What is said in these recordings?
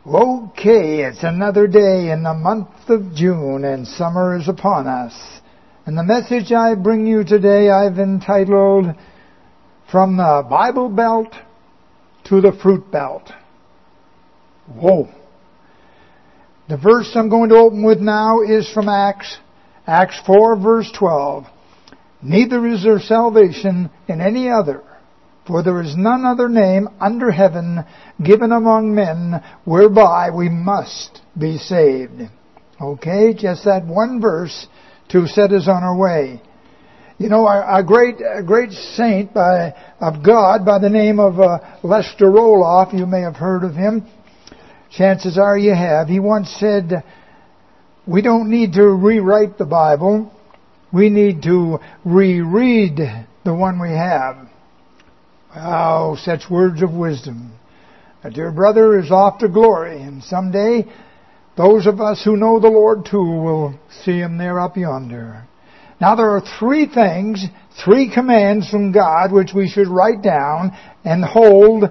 Okay, it's another day in the month of June and summer is upon us. And the message I bring you today I've entitled, From the Bible Belt to the Fruit Belt. Whoa. The verse I'm going to open with now is from Acts 4 verse 12. Neither is there salvation in any other, for there is none other name under heaven given among men whereby we must be saved. Okay, just that one verse to set us on our way. You know, a great saint of God by the name of Lester Roloff, you may have heard of him. Chances are you have. He once said, we don't need to rewrite the Bible. We need to reread the one we have. Oh, such words of wisdom. A dear brother is off to glory, and someday those of us who know the Lord too will see Him there up yonder. Now there are three commands from God which we should write down and hold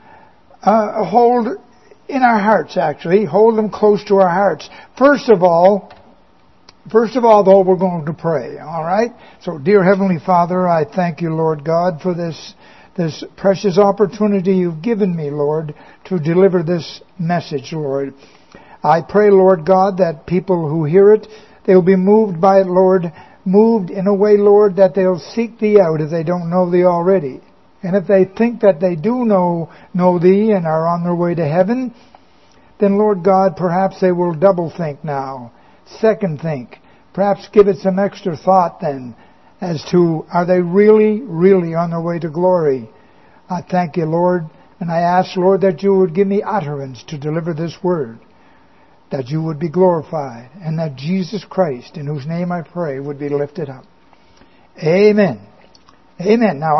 in our hearts actually. Hold them close to our hearts. First of all, though, we're going to pray, alright? So, dear Heavenly Father, I thank you, Lord God, for this precious opportunity you've given me, Lord, to deliver this message, Lord. I pray, Lord God, that people who hear it, they'll be moved by it, Lord, moved in a way, Lord, that they'll seek Thee out if they don't know Thee already. And if they think that they do know Thee and are on their way to heaven, then, Lord God, perhaps they will double think now, second think, perhaps give it some extra thought then, as to, are they really, really on their way to glory? I thank you, Lord, and I ask, Lord, that you would give me utterance to deliver this word, that you would be glorified, and that Jesus Christ, in whose name I pray, would be lifted up. Amen. Amen. Now,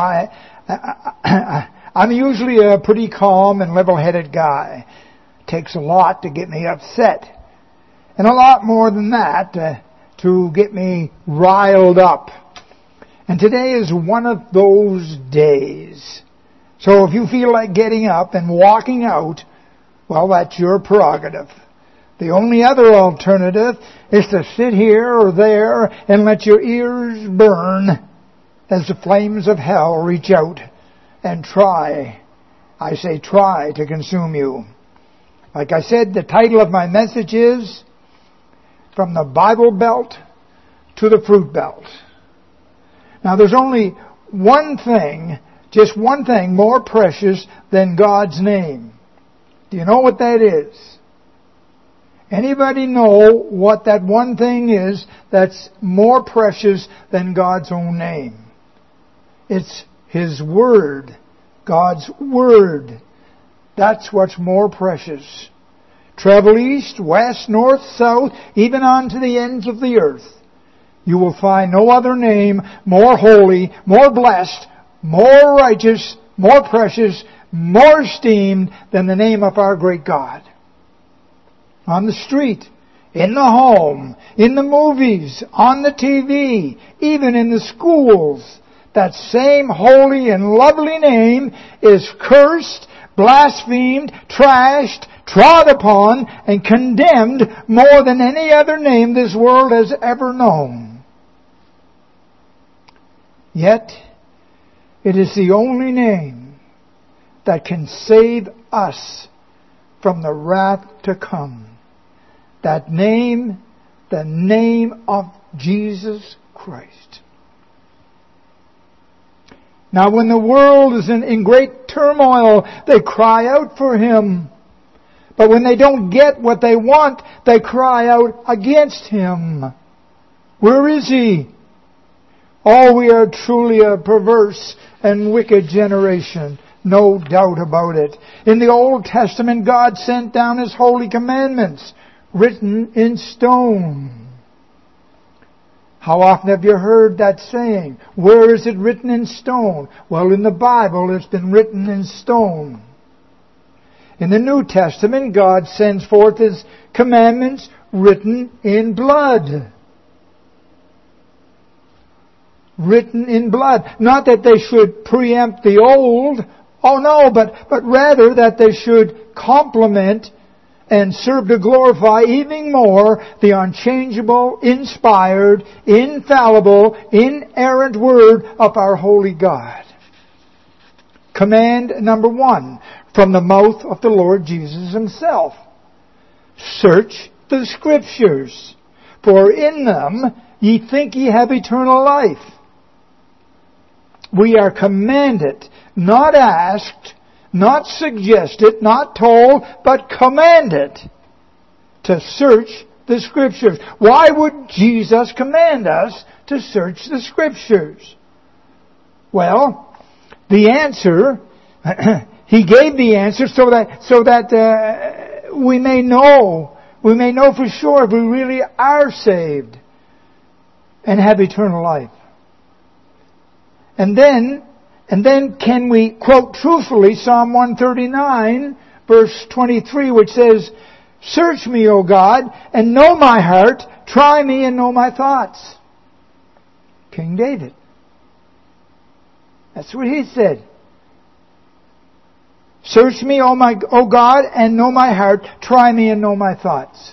I'm usually a pretty calm and level-headed guy. It takes a lot to get me upset, and a lot more than that to get me riled up. And today is one of those days. So if you feel like getting up and walking out, well, that's your prerogative. The only other alternative is to sit here or there and let your ears burn as the flames of hell reach out and try to consume you. Like I said, the title of my message is From the Bible Belt to the Fruit Belt. Now there's only one thing, just one thing more precious than God's name. Do you know what that is? Anybody know what that one thing is that's more precious than God's own name? It's His Word. God's Word. That's what's more precious. Travel east, west, north, south, even on to the ends of the earth. You will find no other name more holy, more blessed, more righteous, more precious, more esteemed than the name of our great God. On the street, in the home, in the movies, on the TV, even in the schools, that same holy and lovely name is cursed, blasphemed, trashed, trod upon, and condemned more than any other name this world has ever known. Yet, it is the only name that can save us from the wrath to come. That name, the name of Jesus Christ. Now when the world is in great turmoil, they cry out for Him. But when they don't get what they want, they cry out against Him. Where is He? Oh, we are truly a perverse and wicked generation. No doubt about it. In the Old Testament, God sent down His holy commandments, written in stone. How often have you heard that saying? Where is it written in stone? Well, in the Bible, it's been written in stone. In the New Testament, God sends forth His commandments written in blood. Written in blood. Not that they should preempt the old. Oh no, but rather that they should complement and serve to glorify even more the unchangeable, inspired, infallible, inerrant Word of our holy God. Command number 1 from the mouth of the Lord Jesus Himself. Search the Scriptures, for in them ye think ye have eternal life. We are commanded, not asked, not suggested, not told, but commanded to search the Scriptures. Why would Jesus command us to search the Scriptures? Well, the answer, He gave the answer so that we may know for sure if we really are saved and have eternal life. And then can we quote truthfully Psalm 139, verse 23, which says, Search me, O God, and know my heart. Try me and know my thoughts. King David. That's what he said. Search me, O God, and know my heart. Try me and know my thoughts.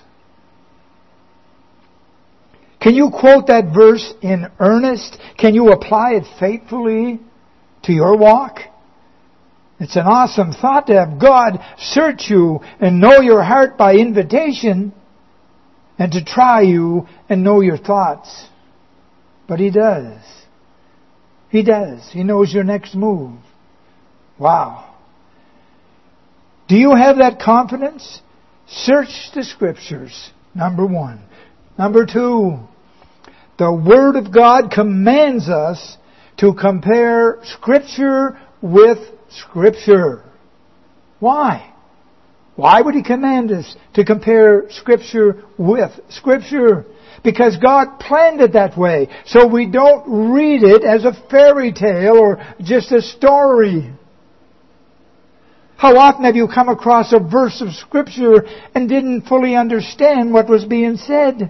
Can you quote that verse in earnest? Can you apply it faithfully to your walk? It's an awesome thought to have God search you and know your heart by invitation and to try you and know your thoughts. But He does. He does. He knows your next move. Wow. Do you have that confidence? Search the Scriptures, number 1. Number 2, the Word of God commands us to compare Scripture with Scripture. Why? Why would He command us to compare Scripture with Scripture? Because God planned it that way. So we don't read it as a fairy tale or just a story. How often have you come across a verse of Scripture and didn't fully understand what was being said?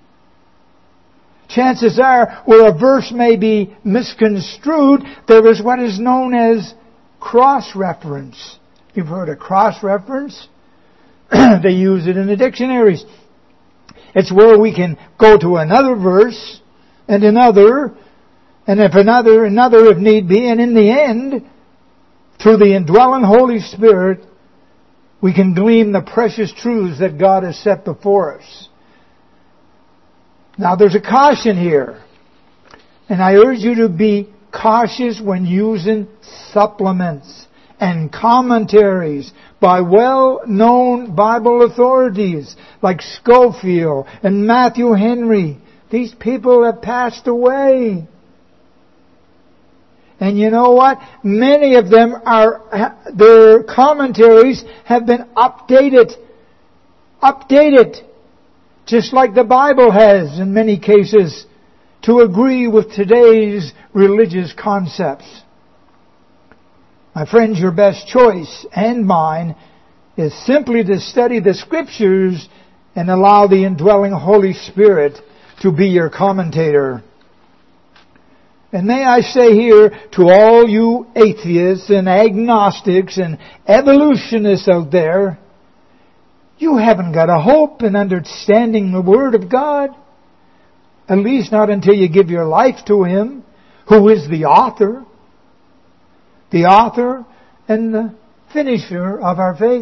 Chances are, where a verse may be misconstrued, there is what is known as cross-reference. You've heard of cross-reference? They use it in the dictionaries. It's where we can go to another verse, and another, and if another if need be, and in the end, through the indwelling Holy Spirit, we can glean the precious truths that God has set before us. Now there's a caution here. And I urge you to be cautious when using supplements and commentaries by well-known Bible authorities like Scofield and Matthew Henry. These people have passed away. And you know what? Many of them their commentaries have been updated. Just like the Bible has in many cases, to agree with today's religious concepts. My friends, your best choice and mine is simply to study the Scriptures and allow the indwelling Holy Spirit to be your commentator. And may I say here to all you atheists and agnostics and evolutionists out there, you haven't got a hope in understanding the Word of God. At least not until you give your life to Him, who is the author and the finisher of our faith.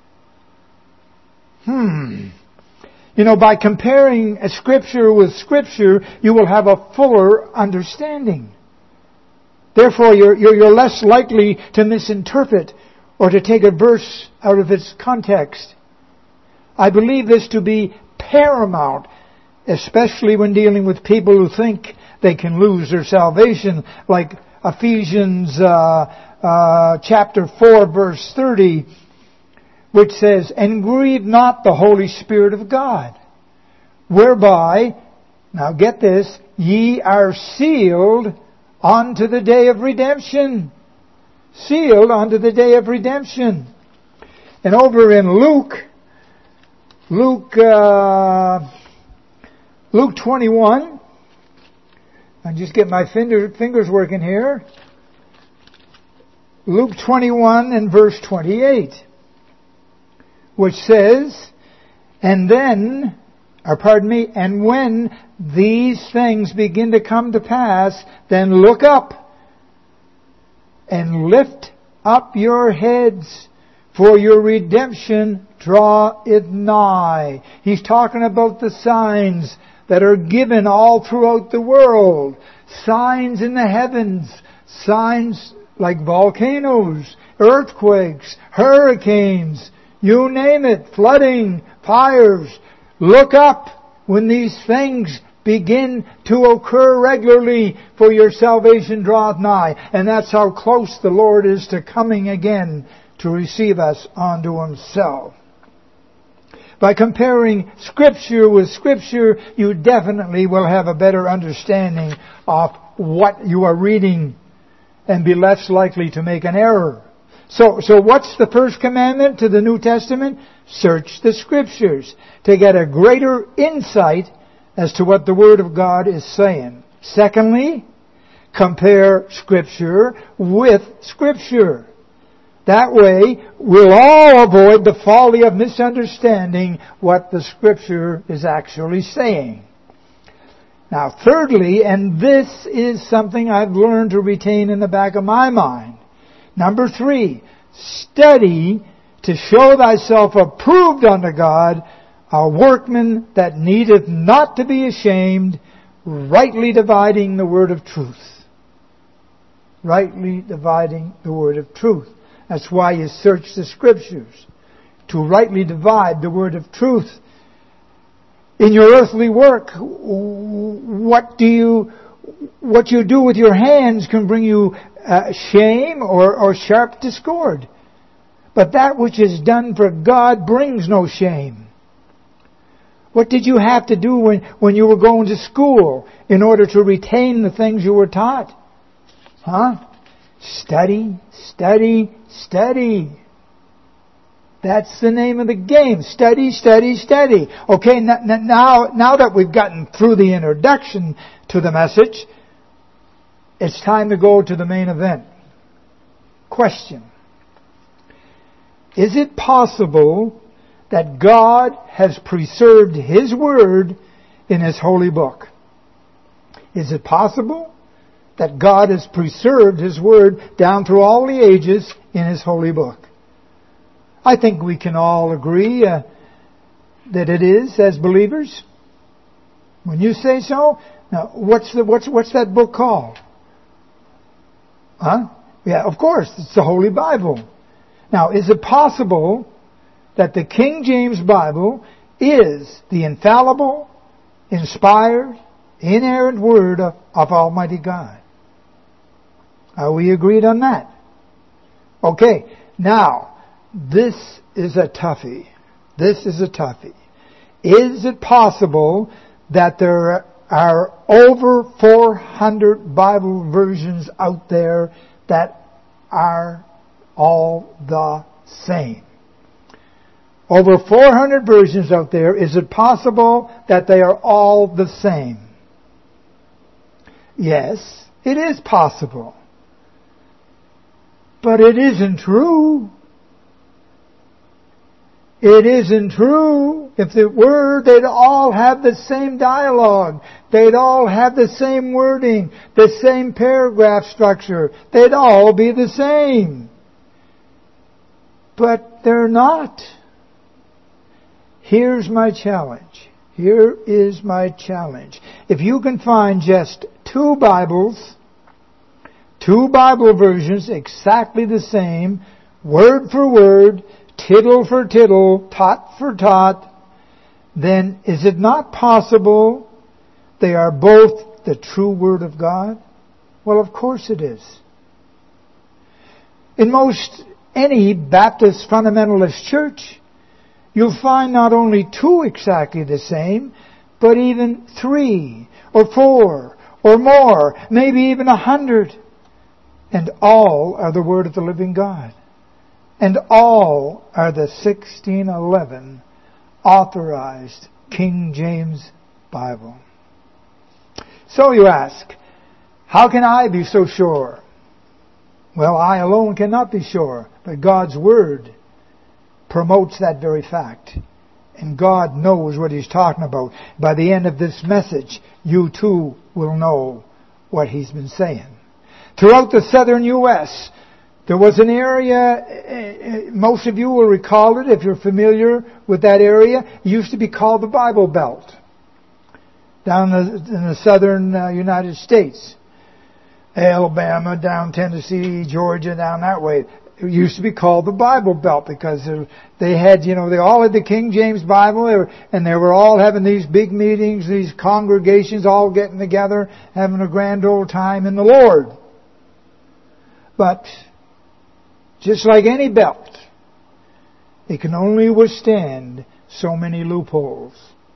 You know, by comparing a Scripture with Scripture, you will have a fuller understanding. Therefore, you're less likely to misinterpret or to take a verse out of its context. I believe this to be paramount, especially when dealing with people who think they can lose their salvation, like Ephesians chapter 4, verse 30, which says, And grieve not the Holy Spirit of God, whereby, now get this, ye are sealed unto the day of redemption. Sealed unto the day of redemption. And over in Luke 21, I just get my fingers working here. Luke 21 and verse 28. which says, and when these things begin to come to pass, then look up and lift up your heads, for your redemption draweth nigh. He's talking about the signs that are given all throughout the world. Signs in the heavens. Signs like volcanoes, earthquakes, hurricanes, you name it, flooding, fires. Look up when these things begin to occur regularly, for your salvation draweth nigh. And that's how close the Lord is to coming again to receive us unto Himself. By comparing Scripture with Scripture, you definitely will have a better understanding of what you are reading and be less likely to make an error. So what's the first commandment to the New Testament? Search the Scriptures to get a greater insight as to what the Word of God is saying. Secondly, compare Scripture with Scripture. That way, we'll all avoid the folly of misunderstanding what the Scripture is actually saying. Now, thirdly, and this is something I've learned to retain in the back of my mind. Number 3, study to show thyself approved unto God, a workman that needeth not to be ashamed, rightly dividing the word of truth. Rightly dividing the word of truth. That's why you search the Scriptures, to rightly divide the word of truth. In your earthly work, what you do with your hands can bring you shame or sharp discord. But that which is done for God brings no shame. What did you have to do when you were going to school in order to retain the things you were taught? Study, study, study. That's the name of the game. Study, study, study. Okay, now that we've gotten through the introduction to the message, it's time to go to the main event. Question. Is it possible that God has preserved His Word in His holy book? Is it possible that God has preserved His Word down through all the ages in His holy book? I think we can all agree that it is as believers. When you say so, now what's that book called? Yeah, of course, it's the Holy Bible. Now, is it possible that the King James Bible is the infallible, inspired, inerrant Word of Almighty God? Are we agreed on that? Okay, now, this is a toughie. This is a toughie. Is it possible that there are over 400 Bible versions out there that are all the same? Over 400 versions out there. Is it possible that they are all the same? Yes, it is possible. But it isn't true. It isn't true. If it were, they'd all have the same dialogue. They'd all have the same wording, the same paragraph structure. They'd all be the same. But they're not. Here's my challenge. Here is my challenge. If you can find just 2 Bible versions exactly the same, word for word, tittle for tittle, tot for tot, then is it not possible they are both the true Word of God? Well, of course it is. In most any Baptist fundamentalist church, you'll find not only 2 exactly the same, but even 3 or 4 or more, maybe even 100. And all are the Word of the living God. And all are the 1611 authorized King James Bible. So you ask, how can I be so sure? Well, I alone cannot be sure, but God's Word promotes that very fact. And God knows what He's talking about. By the end of this message, you too will know what He's been saying. Throughout the southern U.S., there was an area, most of you will recall it if you're familiar with that area. It used to be called the Bible Belt. Down in the southern United States. Alabama, down Tennessee, Georgia, down that way. It used to be called the Bible Belt because they had, they all had the King James Bible, and they were all having these big meetings, these congregations all getting together, having a grand old time in the Lord. But, just like any belt, it can only withstand so many loopholes.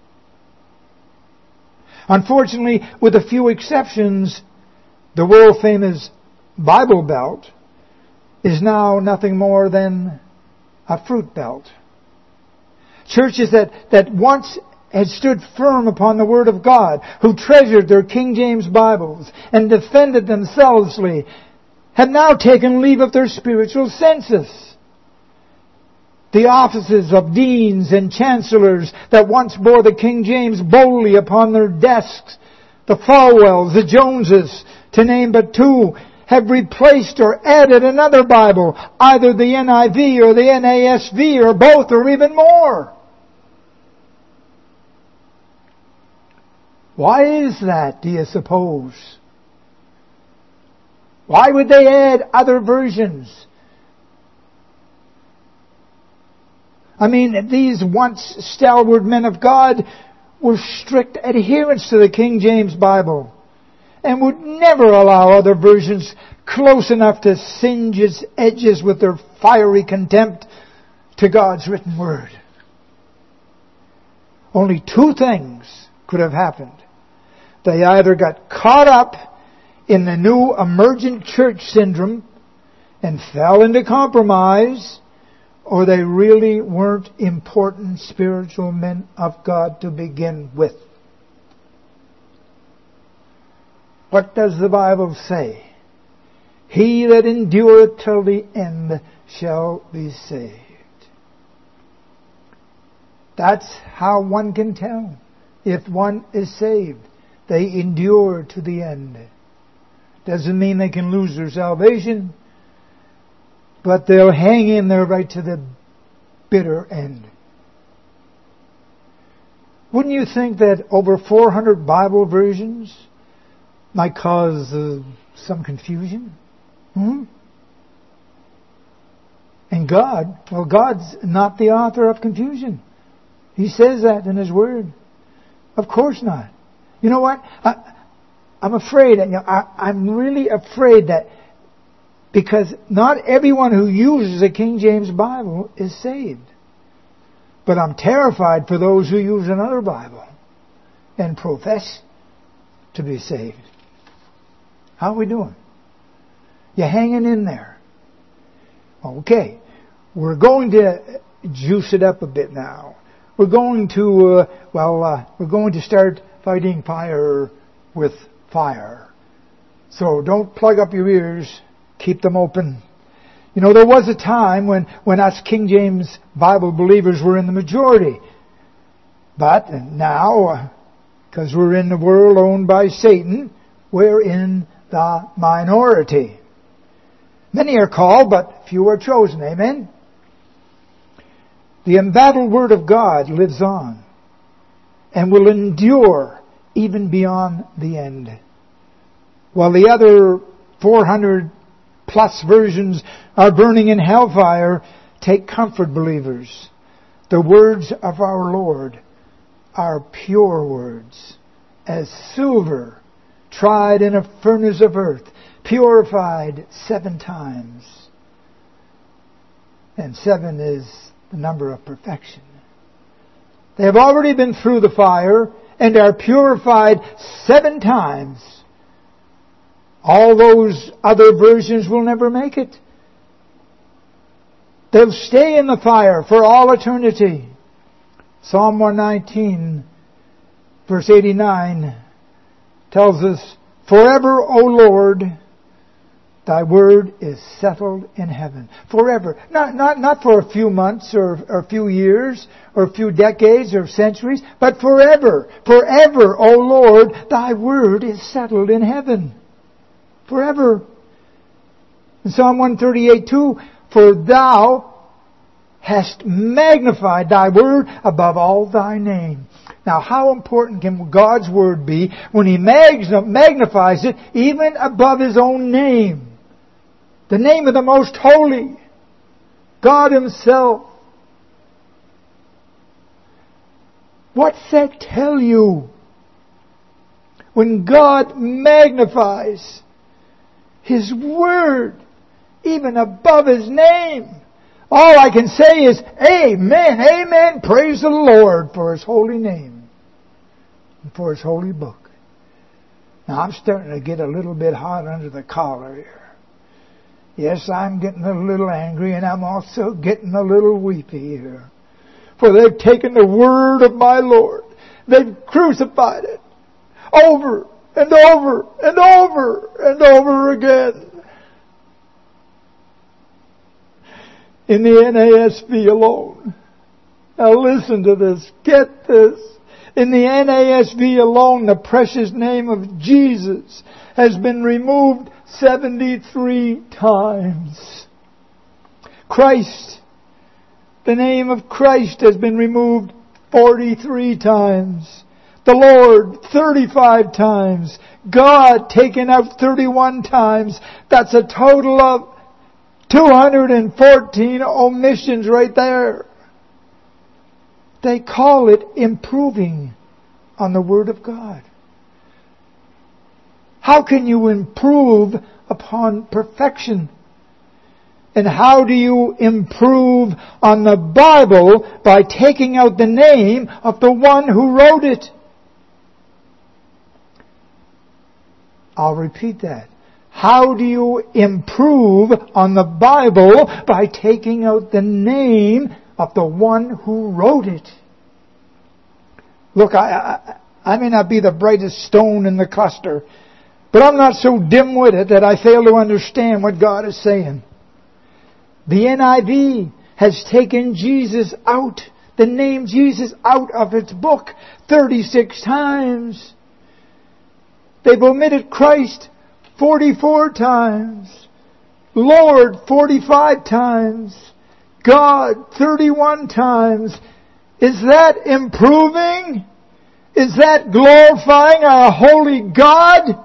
Unfortunately, with a few exceptions, the world-famous Bible Belt is now nothing more than a fruit belt. Churches that once had stood firm upon the Word of God, who treasured their King James Bibles and defended them zealously, have now taken leave of their spiritual senses. The offices of deans and chancellors that once bore the King James boldly upon their desks, the Falwells, the Joneses, to name but two, have replaced or added another Bible, either the NIV or the NASV or both or even more. Why is that, do you suppose? Why would they add other versions? I mean, these once stalwart men of God were strict adherents to the King James Bible and would never allow other versions close enough to singe its edges with their fiery contempt to God's written Word. Only two things could have happened. They either got caught up in the new emergent church syndrome and fell into compromise, or they really weren't important spiritual men of God to begin with. What does the Bible say? He that endureth till the end shall be saved. That's how one can tell if one is saved. They endure to the end. Doesn't mean they can lose their salvation, but they'll hang in there right to the bitter end. Wouldn't you think that over 400 Bible versions might cause some confusion? And God's not the author of confusion. He says that in His Word. Of course not. You know what? I'm afraid, I'm really afraid that because not everyone who uses a King James Bible is saved. But I'm terrified for those who use another Bible and profess to be saved. How are we doing? You hanging in there? Okay. We're going to juice it up a bit now. We're going to, we're going to start fighting fire with fire. So don't plug up your ears. Keep them open. You know, there was a time when us King James Bible believers were in the majority. But now, because we're in the world owned by Satan, we're in the minority. Many are called, but few are chosen. Amen? The embattled Word of God lives on and will endure even beyond the end. While the other 400 plus versions are burning in hellfire, take comfort, believers. The words of our Lord are pure words, as silver tried in a furnace of earth, purified 7 times. And 7 is the number of perfection. They have already been through the fire and are purified 7 times. All those other versions will never make it. They'll stay in the fire for all eternity. Psalm 119, verse 89, tells us, "Forever, O Lord, Thy word is settled in heaven. Forever. Not for a few months or a few years or a few decades or centuries, but forever. Forever, O Lord, thy word is settled in heaven. Forever. In Psalm 138:2, for thou hast magnified thy word above all thy name. Now, how important can God's word be when He magnifies it even above His own name? The name of the Most Holy, God Himself. What's that tell you? When God magnifies His word even above His name, all I can say is, Amen, Amen, praise the Lord for His holy name and for His holy book. Now, I'm starting to get a little bit hot under the collar here. Yes, I'm getting a little angry, and I'm also getting a little weepy here. For they've taken the word of my Lord. They've crucified it over and over and over and over again. In the NASB alone. Now listen to this. Get this. In the NASB alone, the precious name of Jesus has been removed 73 times. Christ, the name of Christ has been removed 43 times. The Lord 35 times. God taken out 31 times. That's a total of 214 omissions right there. They call it improving on the Word of God. How can you improve upon perfection? And how do you improve on the Bible? By taking out the name of the one who wrote it. I'll repeat that. How do you improve on the Bible? By taking out the name of the one who wrote it. Look, I may not be the brightest stone in the cluster, but I'm not so dim-witted that I fail to understand what God is saying. The NIV has taken Jesus out, the name Jesus out of its book 36 times. They've omitted Christ 44 times. Lord 45 times. God 31 times. Is that improving? Is that glorifying our holy God?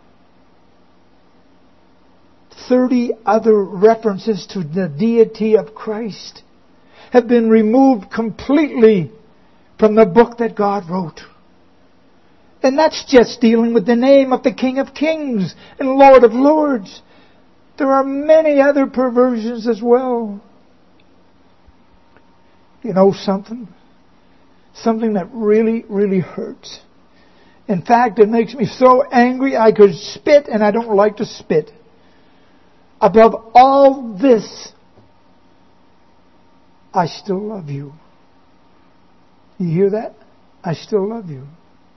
30 other references to the deity of Christ have been removed completely from the book that God wrote. And that's just dealing with the name of the King of Kings and Lord of Lords. There are many other perversions as well. You know something? Something that really, really hurts. In fact, it makes me so angry I could spit, and I don't like to spit. Above all this, I still love you. You hear that? I still love you.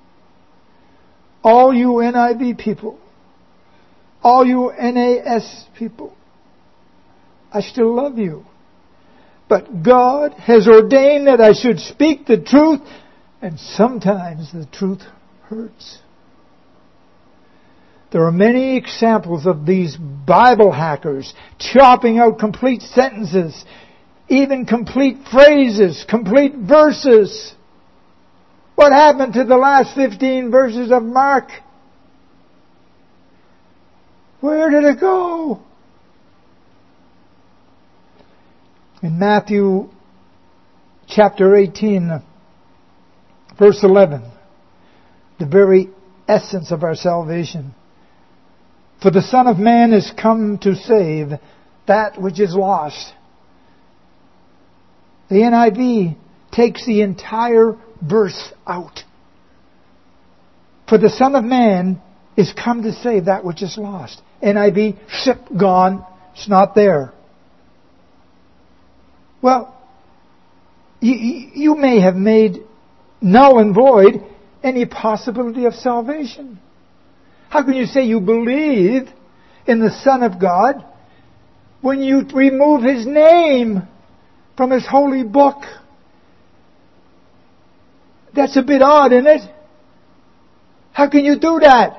All you NIV people, all you NAS people, I still love you. But God has ordained that I should speak the truth, and sometimes the truth hurts. There are many examples of these Bible hackers chopping out complete sentences, even complete phrases, complete verses. What happened to the last 15 verses of Mark? Where did it go? In Matthew chapter 18, verse 11, the very essence of our salvation. For the Son of Man is come to save that which is lost. The NIV takes the entire verse out. For the Son of Man is come to save that which is lost. NIV, ship, gone. It's not there. Well, you may have made null and void any possibility of salvation. How can you say you believe in the Son of God when you remove His name from His holy book? That's a bit odd, isn't it? How can you do that?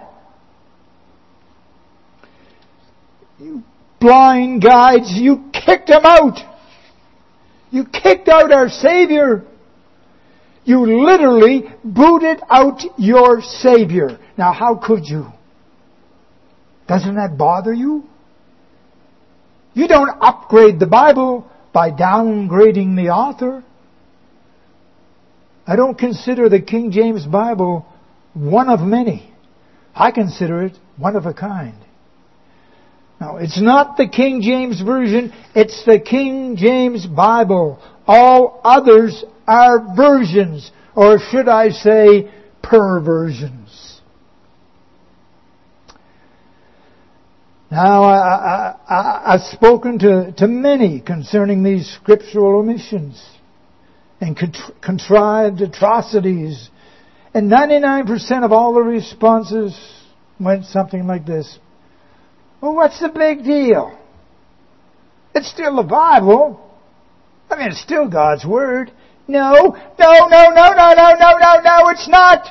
You blind guides, you kicked Him out. You kicked out our Savior. You literally booted out your Savior. Now how could you? Doesn't that bother you? You don't upgrade the Bible by downgrading the author. I don't consider the King James Bible one of many. I consider it one of a kind. Now, it's not the King James Version, it's the King James Bible. All others are versions, or should I say, perversions. Now, I've spoken to many concerning these scriptural omissions and contrived atrocities. And 99% of all the responses went something like this. Well, what's the big deal? It's still the Bible. I mean, it's still God's Word. No, it's not.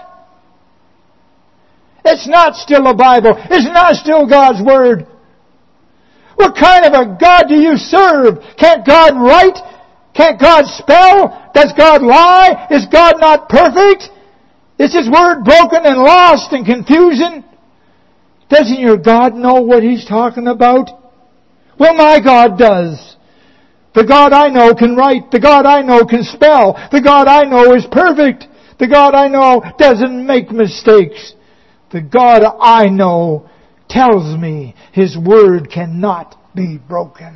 It's not still the Bible. It's not still God's Word. What kind of a God do you serve? Can't God write? Can't God spell? Does God lie? Is God not perfect? Is His Word broken and lost and confusion? Doesn't your God know what He's talking about? Well, my God does. The God I know can write. The God I know can spell. The God I know is perfect. The God I know doesn't make mistakes. The God I know tells me His Word cannot be broken.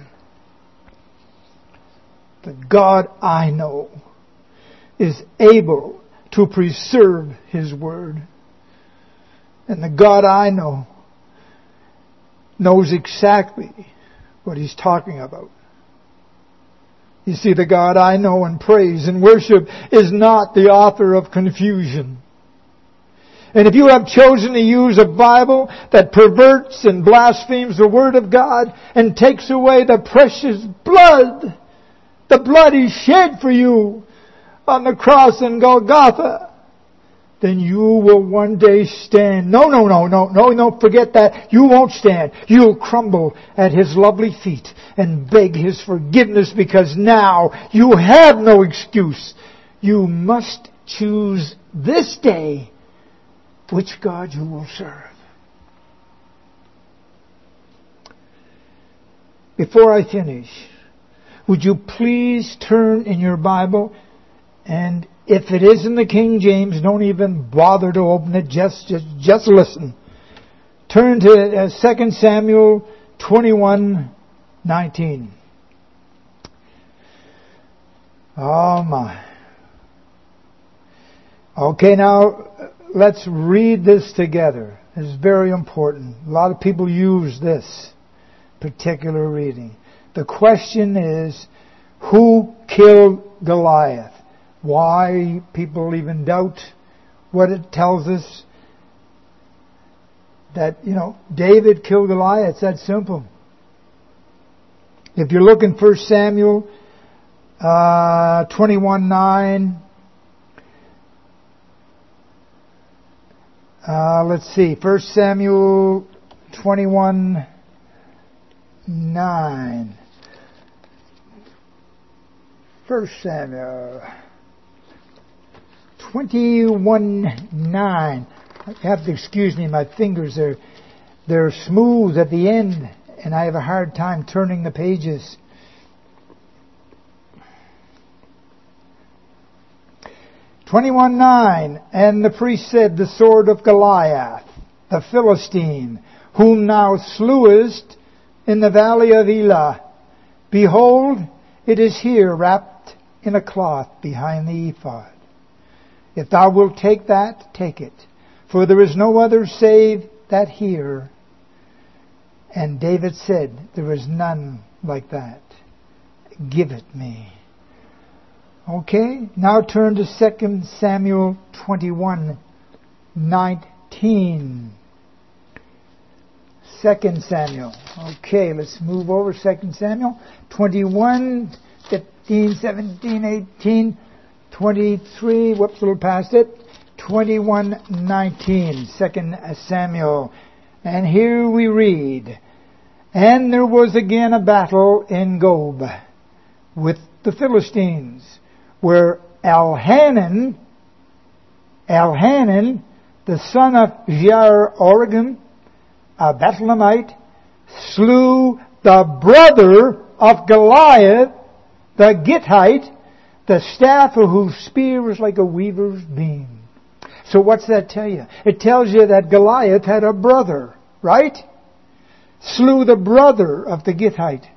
The God I know is able to preserve His Word. And the God I know knows exactly what He's talking about. You see, the God I know and praise and worship is not the author of confusion. And if you have chosen to use a Bible that perverts and blasphemes the Word of God and takes away the precious blood, the blood He shed for you on the cross in Golgotha, then you will one day stand. No, forget that. You won't stand. You'll crumble at His lovely feet and beg His forgiveness, because now you have no excuse. You must choose this day which God you will serve. Before I finish, would you please turn in your Bible, and if it is in the King James, don't even bother to open it, just listen. Turn to 2 Samuel 21:19. Oh my. Okay, now let's read this together. It's very important. A lot of people use this particular reading. The question is, who killed Goliath? Why people even doubt what it tells us that, David killed Goliath. It's that simple. If you look in 1 Samuel 21:9, let's see, 1 Samuel 21:9. 1 Samuel 21:9. You have to excuse me, my fingers they're smooth at the end, and I have a hard time turning the pages. 21:9. And the priest said, the sword of Goliath, the Philistine, whom thou slewest in the valley of Elah, behold, it is here wrapped in a cloth behind the ephod. If thou wilt take that, take it. For there is no other save that here. And David said, there is none like that. Give it me. Okay, now turn to 2 Samuel 21:19. 2 Samuel. Okay, let's move over. 2 Samuel 21, 15, 17, 18, 23. Whoops, a little past it. 21:19. 2 Samuel. And here we read, "And there was again a battle in Gob with the Philistines, where Elhanan, the son of Jair-Oregim, a Bethlehemite, slew the brother of Goliath, the Gittite, the staff of whose spear was like a weaver's beam." So what's that tell you? It tells you that Goliath had a brother, right? Slew the brother of the Gittite.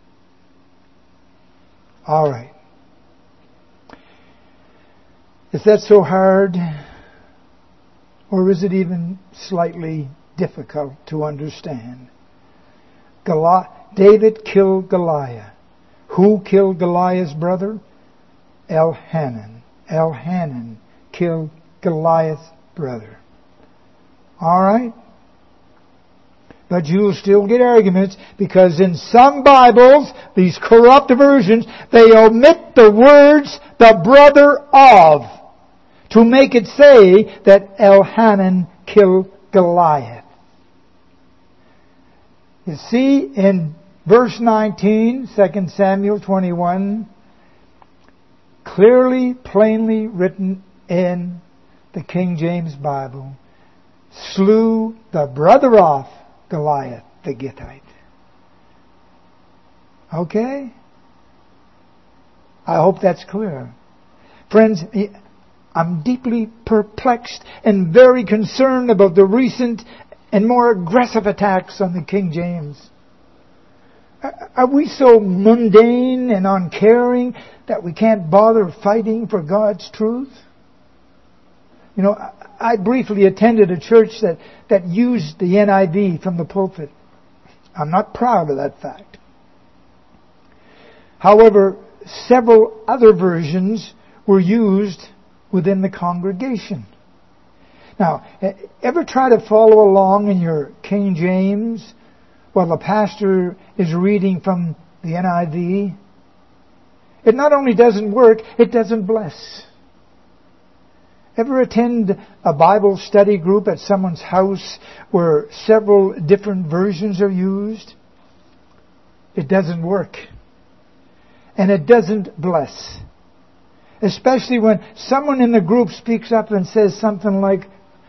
All right. Is that so hard? Or is it even slightly difficult to understand? David killed Goliath. Who killed Goliath's brother? Elhanan. Elhanan killed Goliath's brother. All right? But you'll still get arguments because in some Bibles, these corrupt versions, they omit the words "the brother of" to make it say that Elhanan killed Goliath. You see, in verse 19, 2 Samuel 21, clearly, plainly written in the King James Bible, slew the brother of Goliath, the Gittite. Okay? I hope that's clear. Friends, I'm deeply perplexed and very concerned about the recent and more aggressive attacks on the King James. Are we so mundane and uncaring that we can't bother fighting for God's truth? You know, I briefly attended a church that used the NIV from the pulpit. I'm not proud of that fact. However, several other versions were used within the congregation. Now, ever try to follow along in your King James while the pastor is reading from the NIV? It not only doesn't work, it doesn't bless. Ever attend a Bible study group at someone's house where several different versions are used? It doesn't work. And it doesn't bless. Especially when someone in the group speaks up and says something like,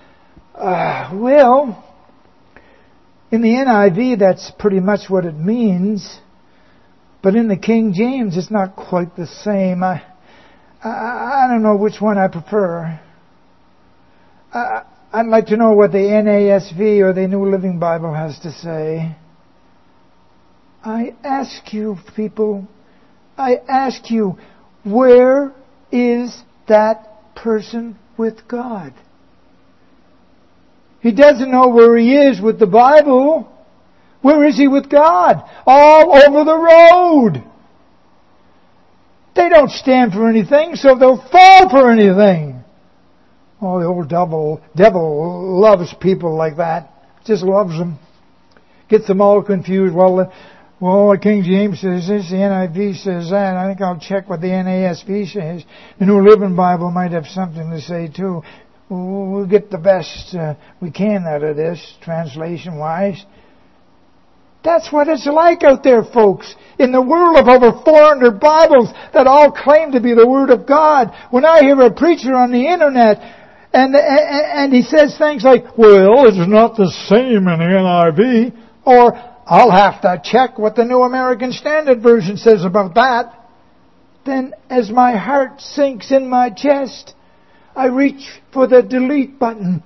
well, in the NIV that's pretty much what it means, but in the King James it's not quite the same. I don't know which one I prefer. I'd like to know what the NASV or the New Living Bible has to say. I ask you, people, where is that person with God? He doesn't know where he is with the Bible. Where is he with God? All over the road. They don't stand for anything, so they'll fall for anything. Oh, the old devil loves people like that. Just loves them. Gets them all confused. Well, the King James says this, the NIV says that. I think I'll check what the NASV says. The New Living Bible might have something to say too. We'll get the best we can out of this, translation-wise. That's what it's like out there, folks. In the world of over 400 Bibles that all claim to be the Word of God, when I hear a preacher on the Internet and he says things like, well, it's not the same in the NIV, or I'll have to check what the New American Standard Version says about that, then as my heart sinks in my chest, I reach for the delete button.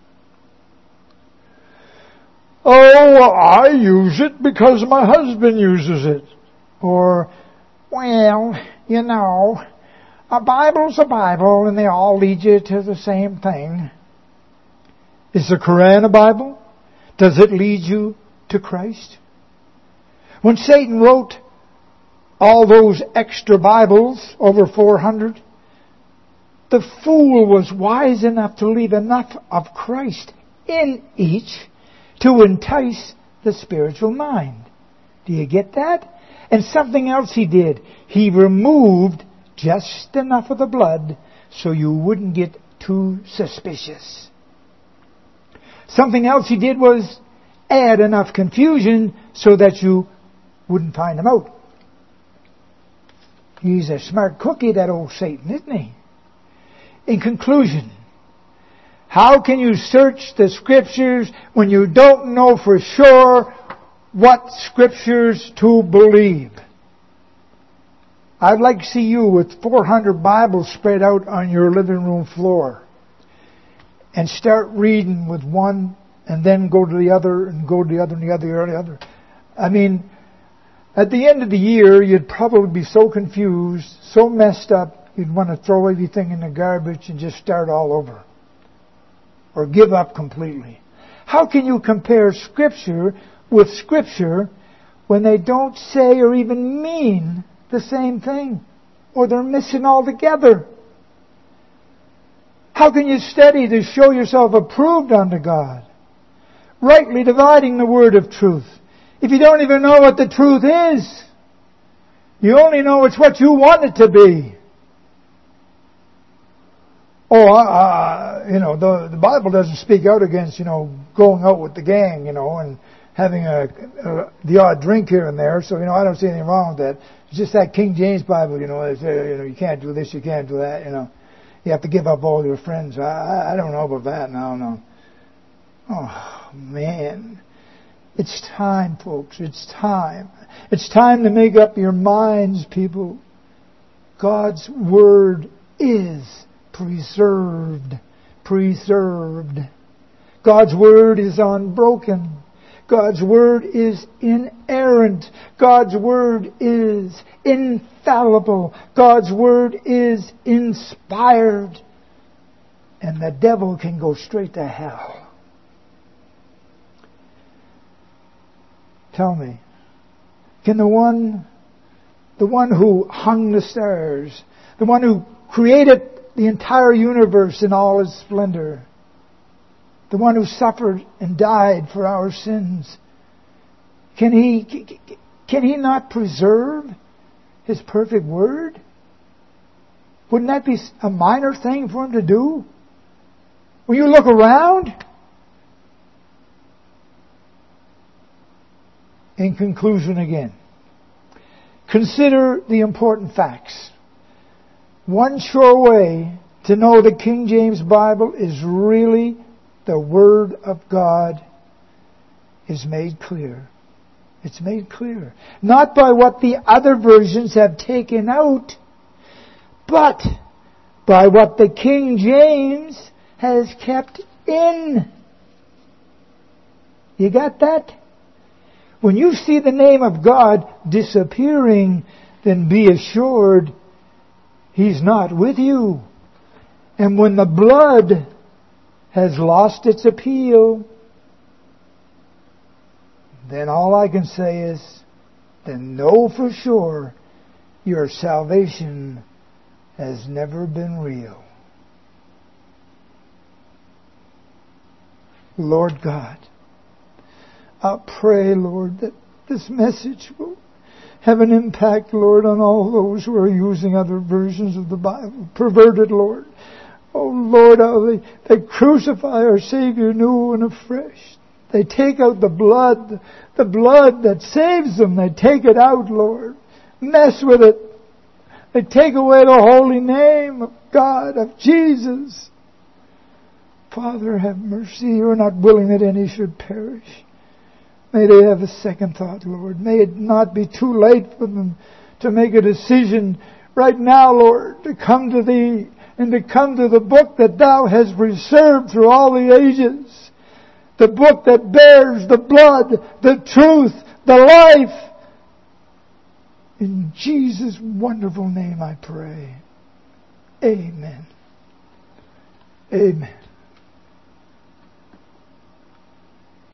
Oh, I use it because my husband uses it. Or, well, you know, a Bible's a Bible and they all lead you to the same thing. Is the Quran a Bible? Does it lead you to Christ? When Satan wrote all those extra Bibles, over 400, the fool was wise enough to leave enough of Christ in each to entice the spiritual mind. Do you get that? And something else He did. He removed just enough of the blood so you wouldn't get too suspicious. Something else He did was add enough confusion so that you wouldn't find Him out. He's a smart cookie, that old Satan, isn't he? In conclusion, how can you search the Scriptures when you don't know for sure what Scriptures to believe? I'd like to see you with 400 Bibles spread out on your living room floor and start reading with one and then go to the other and go to the other and the other and the other. I mean, at the end of the year, you'd probably be so confused, so messed up, you'd want to throw everything in the garbage and just start all over. Or give up completely. How can you compare Scripture with Scripture when they don't say or even mean the same thing? Or they're missing altogether? How can you study to show yourself approved unto God? Rightly dividing the word of truth. If you don't even know what the truth is, you only know it's what you want it to be. The Bible doesn't speak out against, going out with the gang, and having the odd drink here and there. So, I don't see anything wrong with that. It's just that King James Bible, they say, you can't do this, you can't do that, You have to give up all your friends. I don't know about that. No. Oh, man. It's time, folks. It's time. It's time to make up your minds, people. God's Word is preserved. Preserved. God's Word is unbroken. God's Word is inerrant. God's Word is infallible. God's Word is inspired. And the devil can go straight to hell. Tell me, can the one who hung the stars, the one who created the entire universe in all its splendor, the one who suffered and died for our sins, can he not preserve His perfect Word? Wouldn't that be a minor thing for Him to do? When you look around, in conclusion again, consider the important facts. One sure way to know the King James Bible is really the Word of God is made clear. It's made clear. Not by what the other versions have taken out, but by what the King James has kept in. You got that? When you see the name of God disappearing, then be assured He's not with you. And when the blood has lost its appeal, then all I can say is, then know for sure your salvation has never been real. Lord God, I pray, Lord, that this message will have an impact, Lord, on all those who are using other versions of the Bible. Perverted, Lord. Oh, Lord, how they crucify our Savior new and afresh. They take out the blood that saves them. They take it out, Lord. Mess with it. They take away the holy name of God, of Jesus. Father, have mercy. You're not willing that any should perish. May they have a second thought, Lord. May it not be too late for them to make a decision right now, Lord, to come to Thee and to come to the book that Thou hast reserved through all the ages. The book that bears the blood, the truth, the life. In Jesus' wonderful name I pray. Amen. Amen.